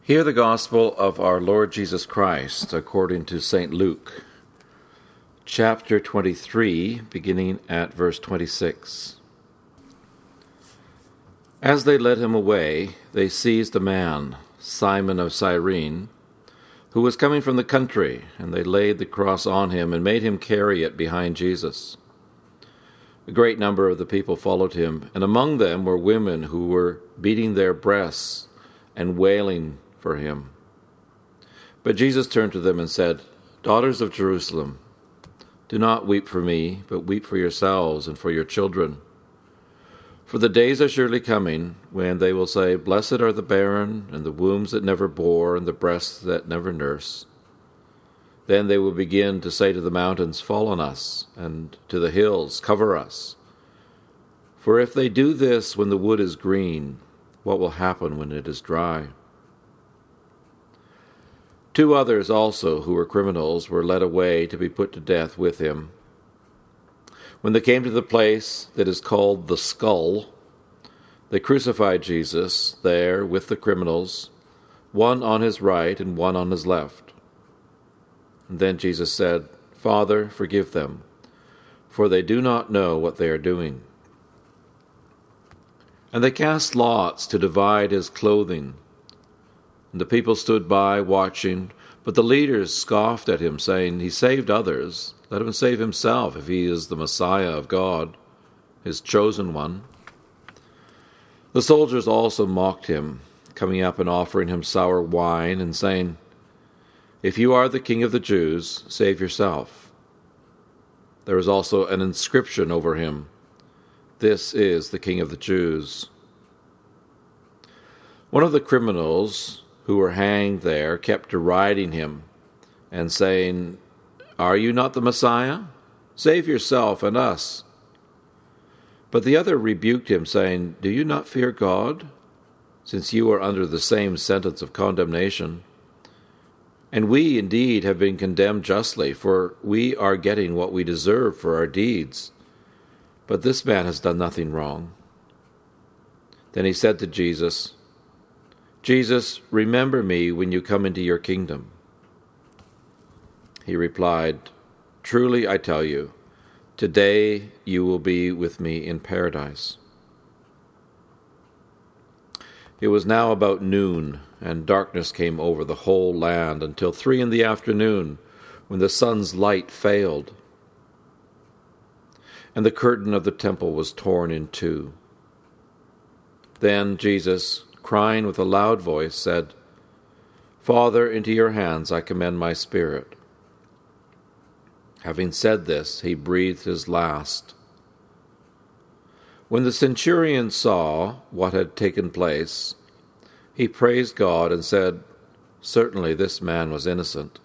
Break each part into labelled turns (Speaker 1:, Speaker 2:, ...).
Speaker 1: Hear the gospel of our Lord Jesus Christ according to St. Luke, chapter 23, beginning at verse 26. As they led him away, they seized a man, Simon of Cyrene, who was coming from the country, and they laid the cross on him and made him carry it behind Jesus. A great number of the people followed him, and among them were women who were beating their breasts and wailing for him. But Jesus turned to them and said, "Daughters of Jerusalem, do not weep for me, but weep for yourselves and for your children. For the days are surely coming when they will say, 'Blessed are the barren, and the wombs that never bore, and the breasts that never nurse.' Then they will begin to say to the mountains, 'Fall on us,' and to the hills, 'Cover us.' For if they do this when the wood is green, what will happen when it is dry?" 2 others also, who were criminals, were led away to be put to death with him. When they came to the place that is called the Skull, they crucified Jesus there with the criminals, one on his right and one on his left. And then Jesus said, "Father, forgive them, for they do not know what they are doing." And they cast lots to divide his clothing. And the people stood by, watching, but the leaders scoffed at him, saying, "He saved others. Let him save himself if he is the Messiah of God, his chosen one." The soldiers also mocked him, coming up and offering him sour wine, and saying, "If you are the King of the Jews, save yourself." There was also an inscription over him, "This is the King of the Jews." One of the criminals who were hanged there kept deriding him and saying, "Are you not the Messiah? Save yourself and us." But the other rebuked him, saying, "Do you not fear God, since you are under the same sentence of condemnation? And we indeed have been condemned justly, for we are getting what we deserve for our deeds. But this man has done nothing wrong." Then he said to Jesus, "Jesus, remember me when you come into your kingdom." He replied, "Truly I tell you, today you will be with me in paradise." It was now about noon, and darkness came over the whole land until 3 p.m, when the sun's light failed, and the curtain of the temple was torn in two. Then Jesus, crying with a loud voice, said, "Father, into your hands I commend my spirit." Having said this, he breathed his last. When the centurion saw what had taken place, he praised God and said, "Certainly this man was innocent."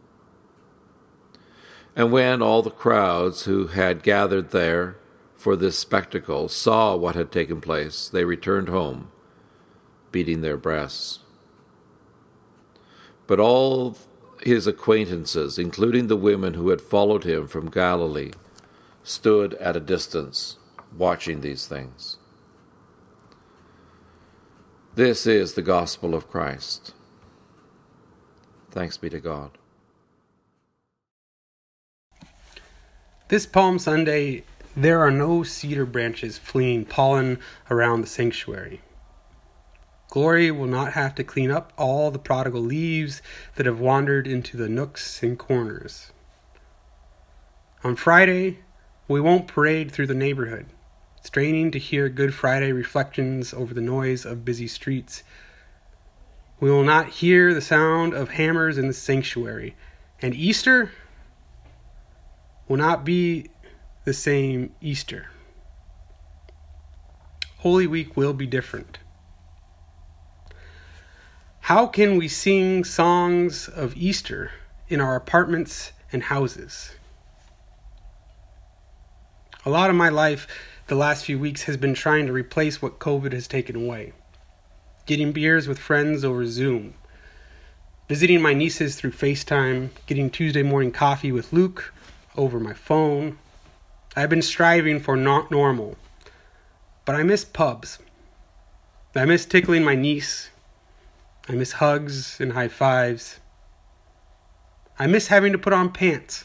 Speaker 1: And when all the crowds who had gathered there for this spectacle saw what had taken place, they returned home, beating their breasts. But all his acquaintances, including the women who had followed him from Galilee, stood at a distance, watching these things. This is the gospel of Christ. Thanks be to God.
Speaker 2: This Palm Sunday, there are no cedar branches fleeing pollen around the sanctuary. Glory will not have to clean up all the prodigal leaves that have wandered into the nooks and corners. On Friday, we won't parade through the neighborhood, straining to hear Good Friday reflections over the noise of busy streets. We will not hear the sound of hammers in the sanctuary, and Easter will not be the same Easter. Holy Week will be different. How can we sing songs of Easter in our apartments and houses? A lot of my life the last few weeks has been trying to replace what COVID has taken away. Getting beers with friends over Zoom, visiting my nieces through FaceTime, getting Tuesday morning coffee with Luke over my phone. I've been striving for not normal, but I miss pubs. I miss tickling my niece. I miss hugs and high fives. I miss having to put on pants.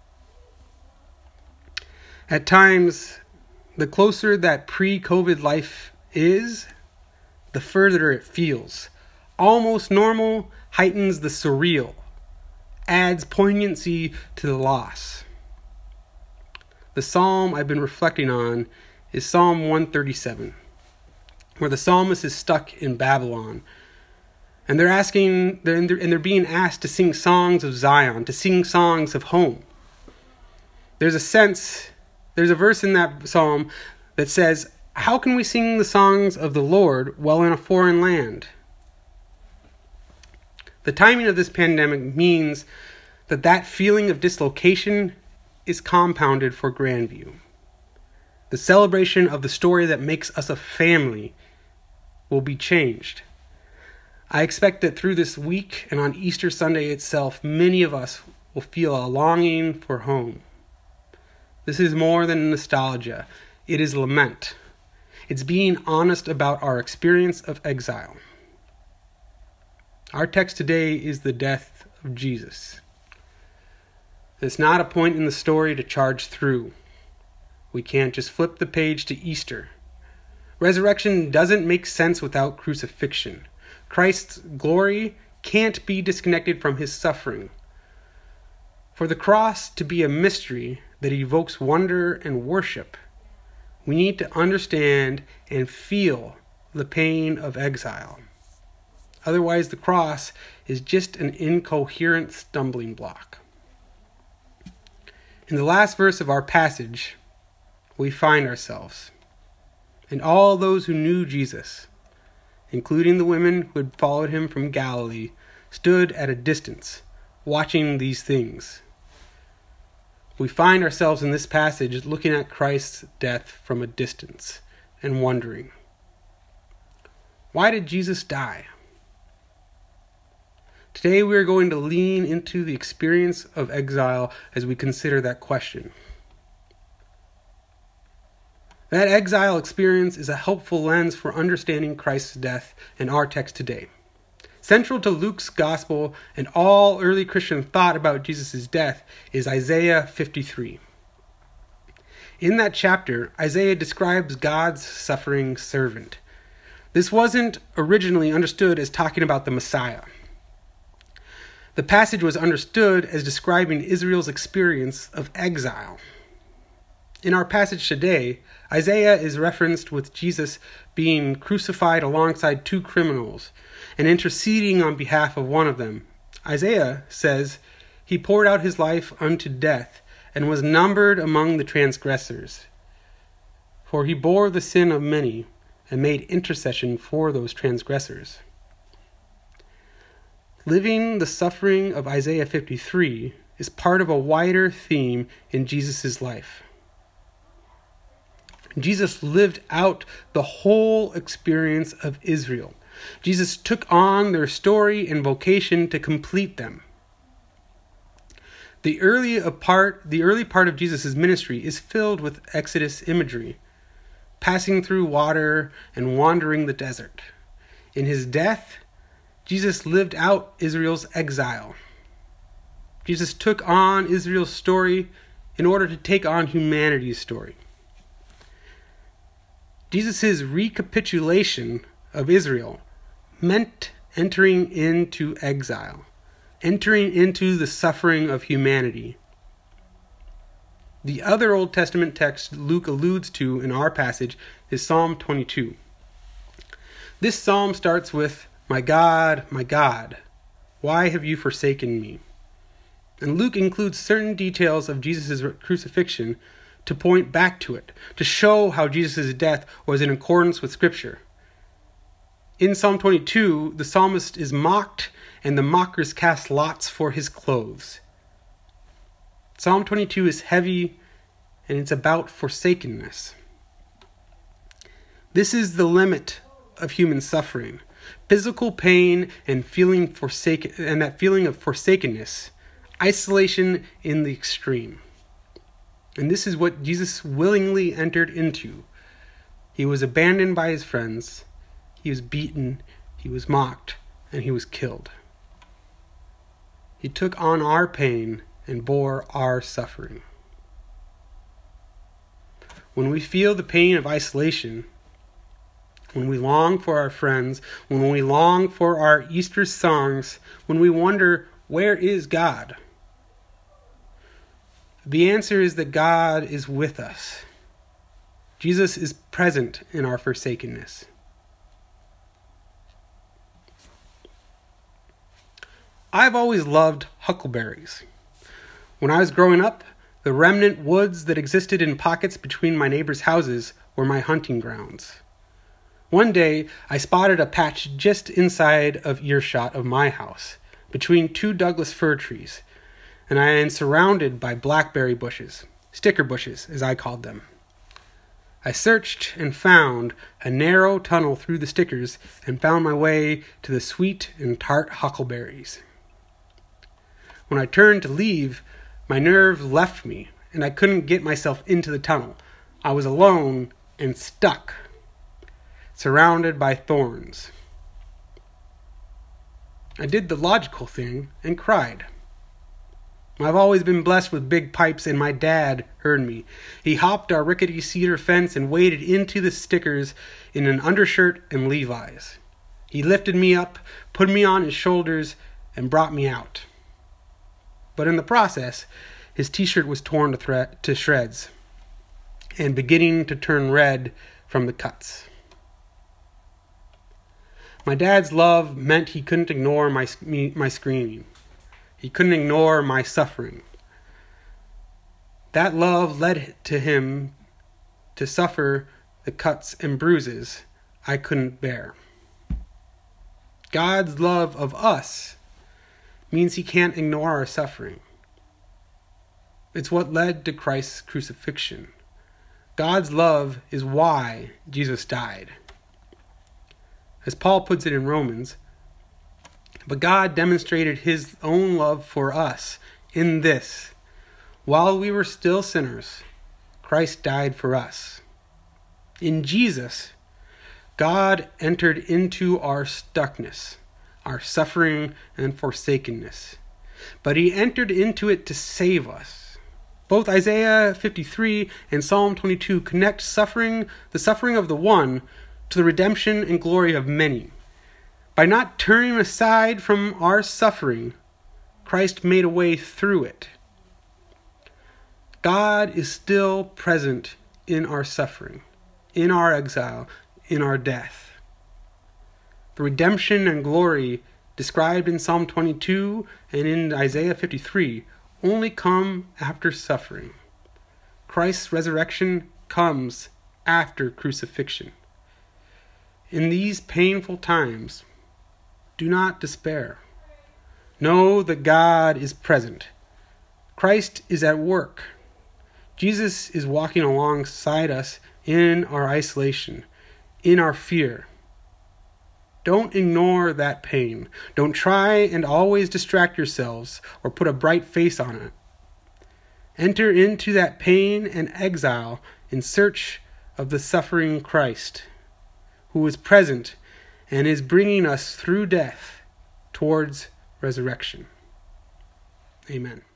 Speaker 2: At times, the closer that pre-COVID life is, the further it feels. Almost normal heightens the surreal, adds poignancy to the loss. The psalm I've been reflecting on is Psalm 137, where the psalmist is stuck in Babylon. And they're being asked to sing songs of Zion, to sing songs of home. There's a verse in that psalm that says, "How can we sing the songs of the Lord while in a foreign land?" The timing of this pandemic means that feeling of dislocation is compounded for Grandview. The celebration of the story that makes us a family will be changed. I expect that through this week and on Easter Sunday itself, many of us will feel a longing for home. This is more than nostalgia. It is lament. It's being honest about our experience of exile. Our text today is the death of Jesus. It's not a point in the story to charge through. We can't just flip the page to Easter. Resurrection doesn't make sense without crucifixion. Christ's glory can't be disconnected from his suffering. For the cross to be a mystery that evokes wonder and worship, we need to understand and feel the pain of exile. Otherwise, the cross is just an incoherent stumbling block. In the last verse of our passage, we find ourselves, and all those who knew Jesus, including the women who had followed him from Galilee, stood at a distance, watching these things. We find ourselves in this passage looking at Christ's death from a distance and wondering, why did Jesus die? Today we are going to lean into the experience of exile as we consider that question. That exile experience is a helpful lens for understanding Christ's death in our text today. Central to Luke's gospel and all early Christian thought about Jesus' death is Isaiah 53. In that chapter, Isaiah describes God's suffering servant. This wasn't originally understood as talking about the Messiah. The passage was understood as describing Israel's experience of exile. In our passage today, Isaiah is referenced with Jesus being crucified alongside two criminals and interceding on behalf of one of them. Isaiah says, "He poured out his life unto death and was numbered among the transgressors. For he bore the sin of many and made intercession for those transgressors." Living the suffering of Isaiah 53 is part of a wider theme in Jesus' life. Jesus lived out the whole experience of Israel. Jesus took on their story and vocation to complete them. The early part of Jesus' ministry is filled with Exodus imagery, passing through water and wandering the desert. In his death, Jesus lived out Israel's exile. Jesus took on Israel's story in order to take on humanity's story. Jesus' recapitulation of Israel meant entering into exile, entering into the suffering of humanity. The other Old Testament text Luke alludes to in our passage is Psalm 22. This psalm starts with, my God, why have you forsaken me?" And Luke includes certain details of Jesus' crucifixion to point back to it, to show how Jesus' death was in accordance with Scripture. In Psalm 22, the psalmist is mocked, and the mockers cast lots for his clothes. Psalm 22 is heavy, and it's about forsakenness. This is the limit of human suffering. Physical pain and that feeling of forsakenness, isolation in the extreme. And this is what Jesus willingly entered into. He was abandoned by his friends. He was beaten. He was mocked. and he was killed. He took on our pain and bore our suffering. When we feel the pain of isolation, when we long for our friends, when we long for our Easter songs, when we wonder, where is God? The answer is that God is with us. Jesus is present in our forsakenness. I've always loved huckleberries. When I was growing up, the remnant woods that existed in pockets between my neighbors' houses were my hunting grounds. One day, I spotted a patch just inside of earshot of my house, between two Douglas fir trees, and I am surrounded by blackberry bushes, sticker bushes as I called them. I searched and found a narrow tunnel through the stickers and found my way to the sweet and tart huckleberries. When I turned to leave, my nerve left me, and I couldn't get myself into the tunnel. I was alone and stuck, surrounded by thorns. I did the logical thing and cried. I've always been blessed with big pipes, and my dad heard me. He hopped our rickety cedar fence and waded into the stickers in an undershirt and Levi's. He lifted me up, put me on his shoulders, and brought me out. But in the process, his t-shirt was torn to shreds and beginning to turn red from the cuts. My dad's love meant he couldn't ignore my screaming. He couldn't ignore my suffering. That love led to him to suffer the cuts and bruises I couldn't bear. God's love of us means he can't ignore our suffering. It's what led to Christ's crucifixion. God's love is why Jesus died. As Paul puts it in Romans, but God demonstrated his own love for us in this: while we were still sinners, Christ died for us. In Jesus, God entered into our stuckness, our suffering and forsakenness. But he entered into it to save us. Both Isaiah 53 and Psalm 22 connect the suffering of the one, to the redemption and glory of many. By not turning aside from our suffering, Christ made a way through it. God is still present in our suffering, in our exile, in our death. The redemption and glory described in Psalm 22 and in Isaiah 53 only come after suffering. Christ's resurrection comes after crucifixion. In these painful times, do not despair. Know that God is present. Christ is at work. Jesus is walking alongside us in our isolation, in our fear. Don't ignore that pain. Don't try and always distract yourselves or put a bright face on it. Enter into that pain and exile in search of the suffering Christ, who is present and is bringing us through death towards resurrection. Amen.